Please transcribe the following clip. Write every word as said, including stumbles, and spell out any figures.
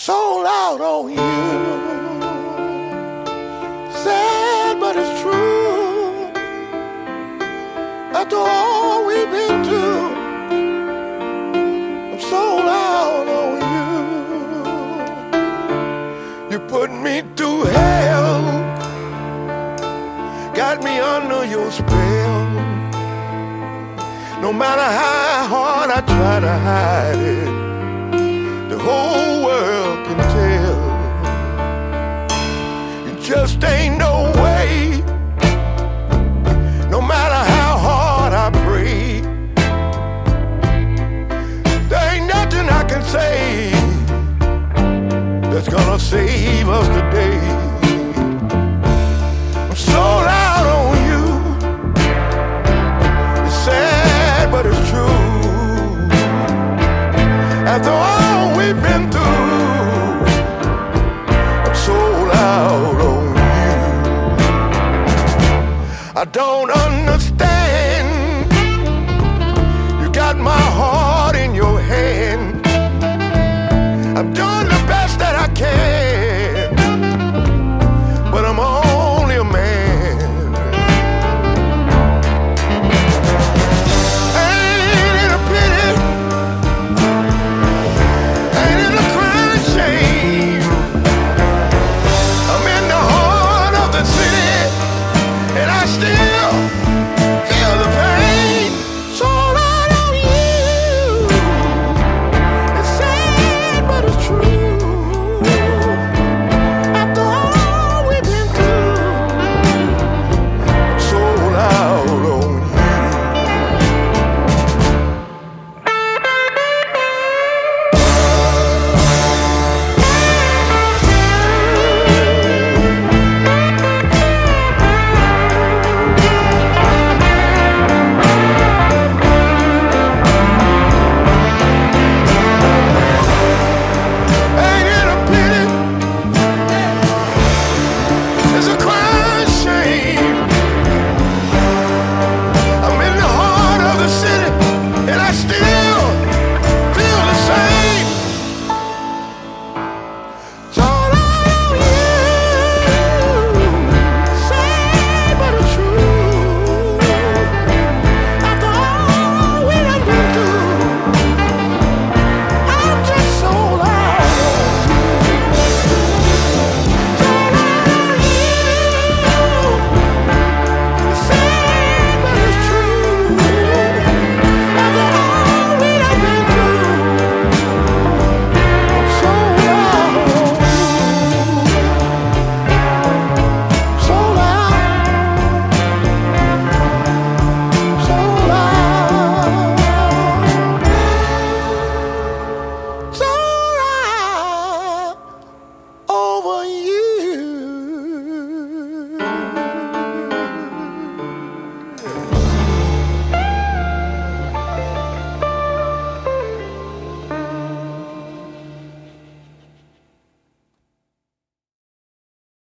sold out on you. Sad, but it's true. After all we've been through, I'm sold out on you. You put me through hell, got me under your spell. No matter how hard I try to hide it, the whole world can tell. It just ain't no way, no matter how hard I pray. There ain't nothing I can say that's gonna save us today. I'm sold out on you. It's sad, but it's true. After all we've been through, I'm sold out on you. I don't understand